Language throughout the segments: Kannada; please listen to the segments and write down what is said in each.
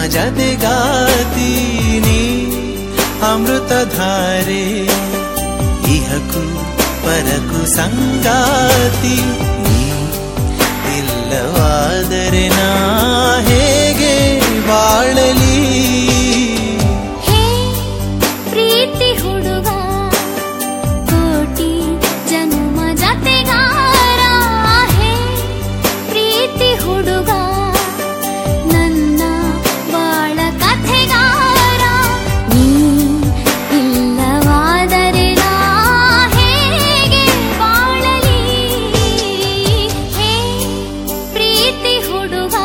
ಜತೆಗಾತೀನಿ ಅಮೃತಧಾರೆ ಇಹಕು ಪರಕು ಸಂಗಾತಿ ನೀ ಇಲ್ಲವಾದರೆ ನಾ ಹೇಗೆ ಬಾಳಲಿ ಹೇ ಪ್ರೀತಿ ಹುಡುಗ ಕೋಟಿ ಜನ್ಮ ಜತೆಗಾರ ಹೇ ಪ್ರೀತಿ ಹುಡುಗ ನನ್ನ ಬಾಳ ಕಥೆಗಾರ ನೀ ಇಲ್ಲವಾದರೆ ನಾ ಹೇಗೆ ಬಾಳಲಿ ಹೇ ಪ್ರೀತಿ ಹುಡುಗ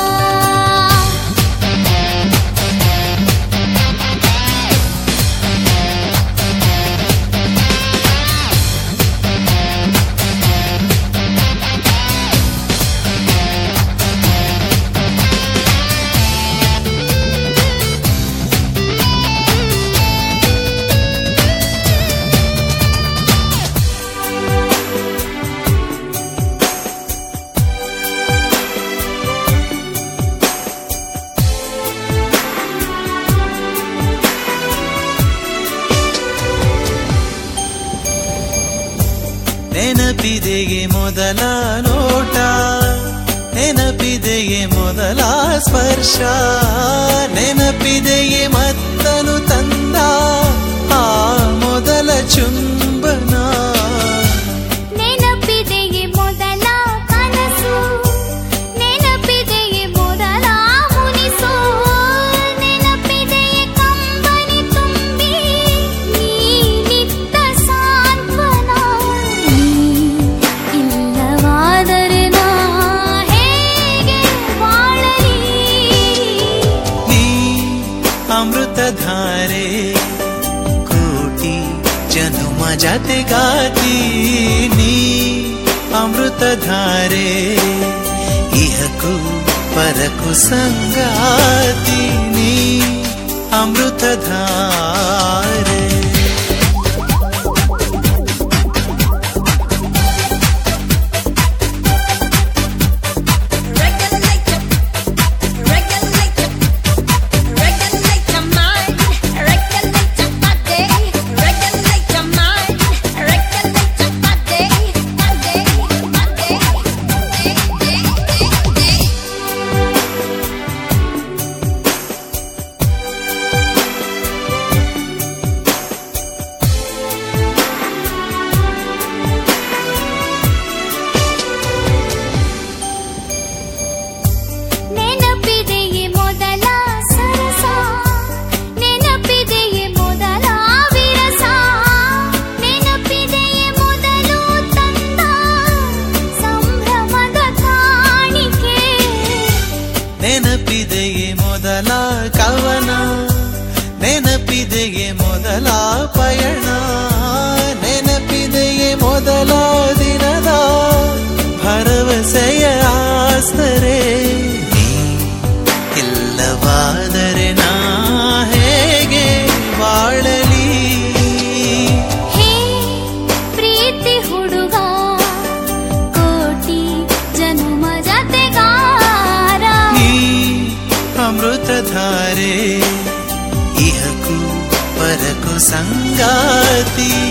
ನೆನಪಿದೆಯೇ ಮೊದಲ ನೋಟ ನೆನಪಿದೆಯೇ ಮೊದಲ ಸ್ಪರ್ಶ ನೆನಪಿದೆಯೇ ಮತ್ತನು ತಂದ ಆ ಮೊದಲ ಚುಂಬನ ನೆನಪಿದೆಯೇ ಮೊದಲ ಕನಸು ನೆನಪಿದೆಯೇ ಮೊದಲ ಮುನಿಸು ನೆನಪಿದೆಯೇ ಕಂಬನಿ ತುಂಬಿ ನೀನಿದ್ದ ಸಾಂತ್ವನ ನೀ ಇಲ್ಲವಾದರೆ ನಾ ಹೇಗೆ ಬಾಳಲಿ ನೀ ಅಮೃತಧಾರೆ ಕೋಟಿ ಜನುಮ ಜತೆಗಾತೀನಿ ಅಮೃತಧಾರೆ ಇಹಕು ಪರಕು ಸಂಗಾತೀನಿ ಅಮೃತಧಾರೆ ನೆನಪಿದೆಯೇ ಮೊದಲ ಸರಸ ನೆನಪಿದೆಯೇ ಮೊದಲ ವಿರಸ ನೆನಪಿದೆಯೇ ಮೊದಲು ತಂದ ಸಂಭ್ರಮದ ಕಾಣಿಕೆ ನೆನಪಿದೆಯೇ ಮೊದಲ ಕವನ ನೆನಪಿದೆಯೇ ಮೊದಲ ಪಯಣ ನೆನಪಿದೆಯೇ ಮೊದಲ ದಿನದ ಭರವಸೆಯ ಆಸ್ತರೆ ನೀ ಇಲ್ಲವಾದರೆ ನಾ ಹೇಗೆ ಬಾಳಲಿ ಹೇ ಪ್ರೀತಿ ಹುಡುಗ ಕೋಟಿ ಜನ್ಮ ಜತೆಗಾರ ನೀ ಅಮೃತಧಾರೆ ಇಹಕು ಪರಕು ಸಂಗಾತಿ